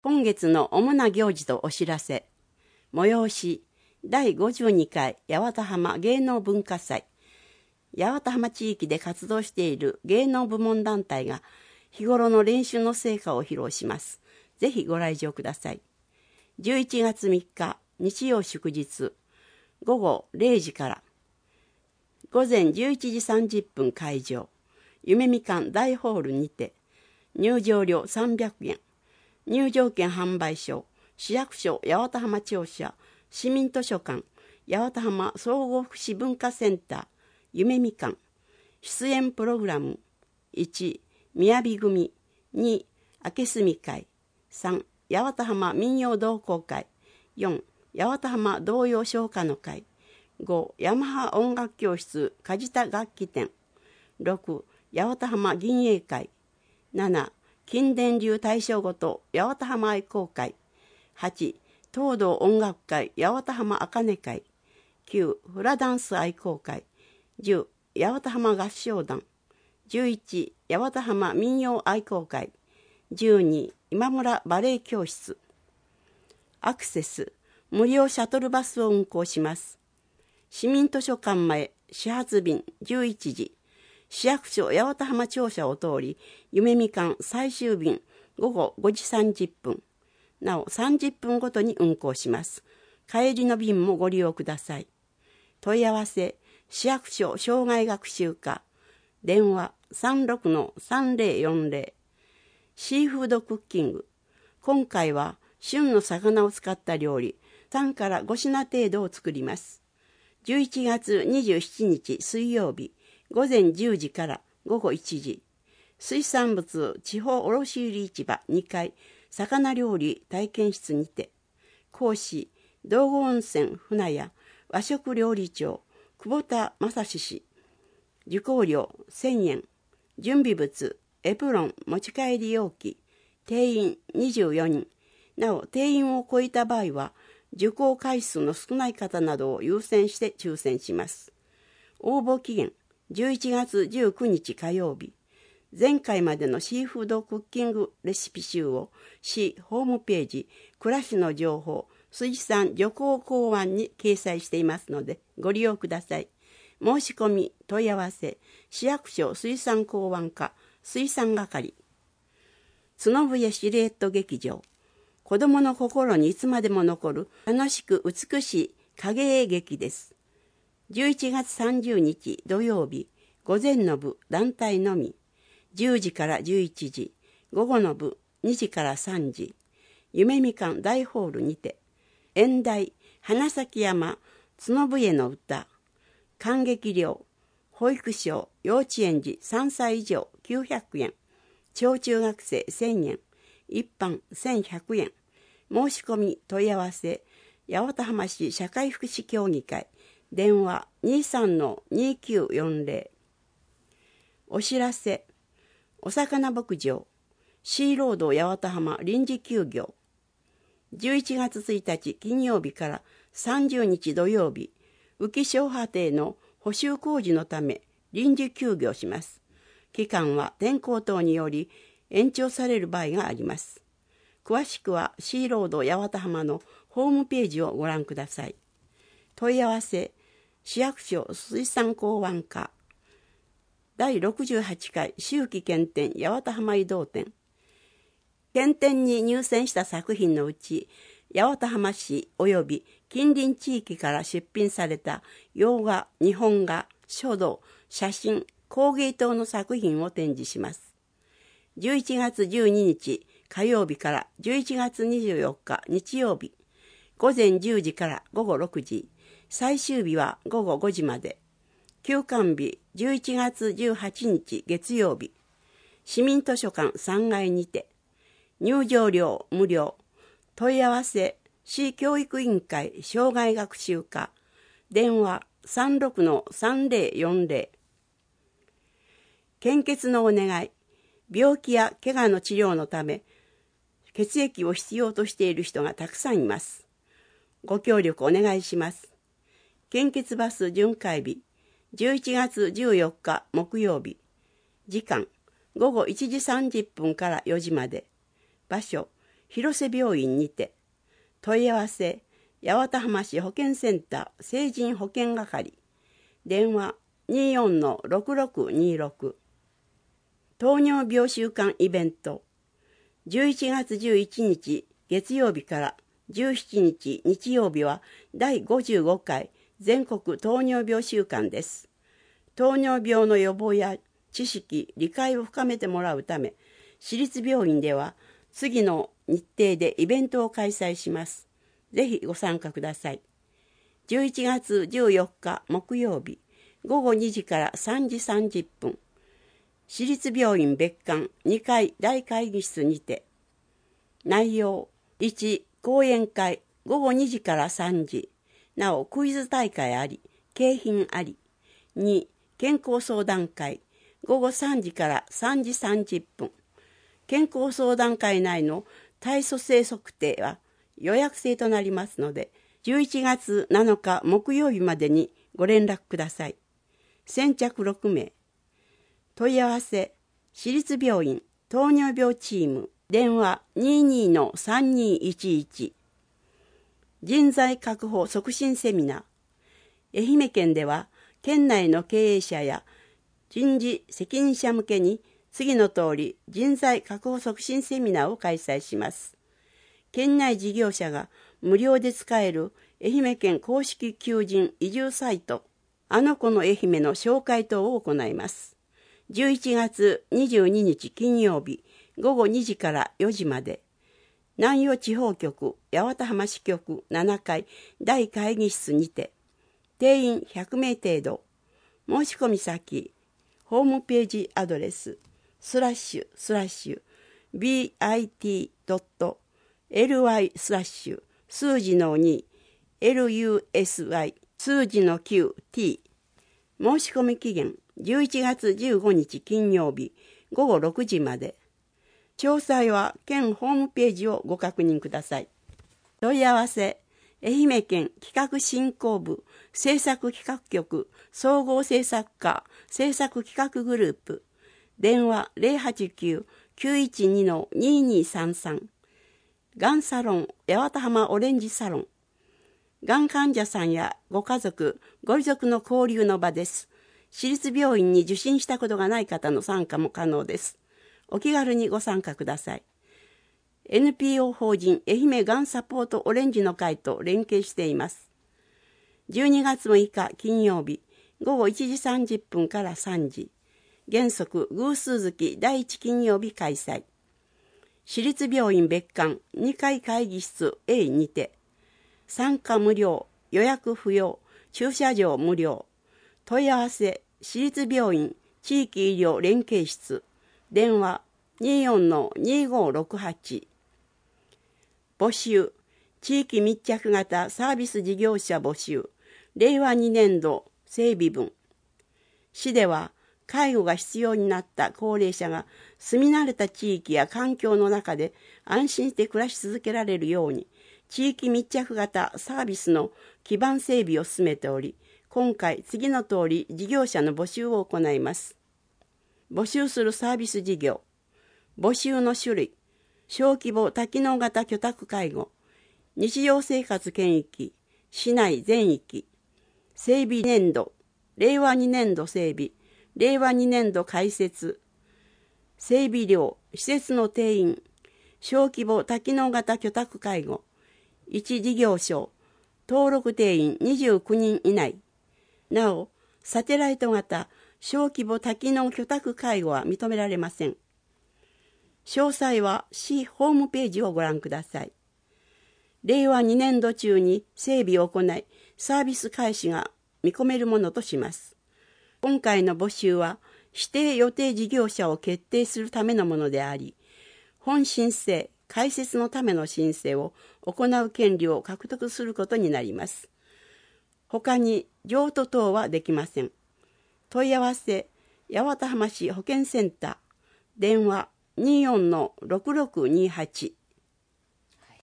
今月の主な行事とお知らせ。催し、第52回八幡浜芸能文化祭。八幡浜地域で活動している芸能部門団体が日頃の練習の成果を披露します。ぜひご来場ください。11月3日、日曜祝日、午後0時から、午前11時30分開場、夢みかん大ホールにて、入場料300円、入場券販売所、市役所八幡浜庁舎、市民図書館、八幡浜総合福祉文化センター、夢みかん、出演プログラム、1、雅組、2、明けすみ会、3、八幡浜民謡同好会、4、八幡浜童謡唱歌の会、5、ヤマハ音楽教室梶田楽器店、6、八幡浜銀英会、7、金田流大正ごと八幡浜愛好会、8、東道音楽会八幡浜茜会、9、フラダンス愛好会、10、八幡浜合唱団、11、八幡浜民謡愛好会、12、今村バレエ教室。アクセス、無料シャトルバスを運行します。市民図書館前、始発便11時、市役所八幡浜庁舎を通り、夢みかん最終便午後5時30分。なお30分ごとに運行します。帰りの便もご利用ください。問い合わせ、市役所障害学習課、電話 36-3040。シーフードクッキング。今回は旬の魚を使った料理3から5品程度を作ります。11月27日水曜日、午前10時から午後1時、水産物地方卸売市場2階魚料理体験室にて、講師道後温泉船屋和食料理長久保田正史氏、受講料1000円、準備物エプロン持ち帰り容器、定員24人、なお定員を超えた場合は受講回数の少ない方などを優先して抽選します。応募期限11月19日火曜日。前回までのシーフードクッキングレシピ集を市ホームページ暮らしの情報水産漁港港湾に掲載していますのでご利用ください。申し込み問い合わせ、市役所水産港湾課水産係。角笛シルエット劇場。子どもの心にいつまでも残る楽しく美しい影絵劇です。11月30日土曜日、午前の部団体のみ、10時から11時、午後の部2時から3時、夢みかん大ホールにて、演題花咲山角笛の歌、観劇料、保育所幼稚園児3歳以上900円、小中学生1000円、一般1100円。申し込み問い合わせ、八幡浜市社会福祉協議会、電話 23-2940。お知らせ、お魚牧場、シーロード八幡浜臨時休業。11月1日金曜日から30日土曜日、浮昭波堤の補修工事のため臨時休業します。期間は天候等により延長される場合があります。詳しくはシーロード八幡浜のホームページをご覧ください。問い合わせ、市役所水産港湾課、第68回秋季検定八幡浜移動展。検定に入選した作品のうち、八幡浜市及び近隣地域から出品された洋画、日本画、書道、写真、工芸等の作品を展示します。11月12日火曜日から11月24日日曜日、午前10時から午後6時、最終日は午後5時まで。休館日11月18日月曜日、市民図書館3階にて、入場料無料。問い合わせ、市教育委員会障害学習課、電話 36-3040。献血のお願い。病気や怪我の治療のため、血液を必要としている人がたくさんいます。ご協力お願いします。献血バス巡回日、11月14日木曜日。時間、午後1時30分から4時まで。場所、 広瀬病院にて。問い合わせ、八幡浜市保健センター成人保健係。電話 24-6626。糖尿病週間イベント。11月11日月曜日から17日日曜日は第55回全国糖尿病週間です。糖尿病の予防や知識、理解を深めてもらうため、市立病院では次の日程でイベントを開催します。ぜひご参加ください。11月14日木曜日、午後2時から3時30分、市立病院別館2階大会議室にて。内容、1、講演会、午後2時から3時。なお、クイズ大会あり、景品あり。2、健康相談会、午後3時から3時30分。健康相談会内の体組成測定は予約制となりますので、11月7日木曜日までにご連絡ください。先着6名。問い合わせ、市立病院糖尿病チーム、電話 22-3211。人材確保促進セミナー。愛媛県では、県内の経営者や人事責任者向けに次の通り人材確保促進セミナーを開催します。県内事業者が無料で使える愛媛県公式求人移住サイト、あの子の愛媛の紹介等を行います。11月22日金曜日午後2時から4時まで、南予地方局八幡浜支局7階大会議室にて、定員100名程度。申し込み先、ホームページアドレス、bit.ly/数字の2、lusy 数字の 9t。申し込み期限、11月15日金曜日午後6時まで。詳細は県ホームページをご確認ください。問い合わせ、愛媛県企画振興部制作企画局総合制作課制作企画グループ。電話 089-912-2233。がんサロン八幡浜オレンジサロン。がん患者さんやご家族、ご遺族の交流の場です。市立病院に受診したことがない方の参加も可能です。お気軽にご参加ください。NPO 法人愛媛がんサポートオレンジの会と連携しています。12月6日金曜日午後1時30分から3時。原則偶数月第1金曜日開催。市立病院別館2階会議室 A にて。参加無料、予約不要、駐車場無料。問い合わせ、市立病院地域医療連携室。電話 24-2568。募集、地域密着型サービス事業者募集、令和2年度整備分。市では、介護が必要になった高齢者が住み慣れた地域や環境の中で安心して暮らし続けられるように、地域密着型サービスの基盤整備を進めており、今回次の通り事業者の募集を行います。募集するサービス事業。募集の種類。小規模多機能型居宅介護、日常生活圏域、市内全域、整備年度、令和2年度整備、令和2年度開設、整備料、施設の定員、小規模多機能型居宅介護、1事業所、登録定員29人以内。なお、サテライト型、小規模多機能居宅介護は認められません。詳細は市ホームページをご覧ください。令和2年度中に整備を行い、サービス開始が見込めるものとします。今回の募集は、指定予定事業者を決定するためのものであり、本申請、開設のための申請を行う権利を獲得することになります。他に譲渡等はできません。問い合わせ、八幡浜市保健センター、電話 24-6628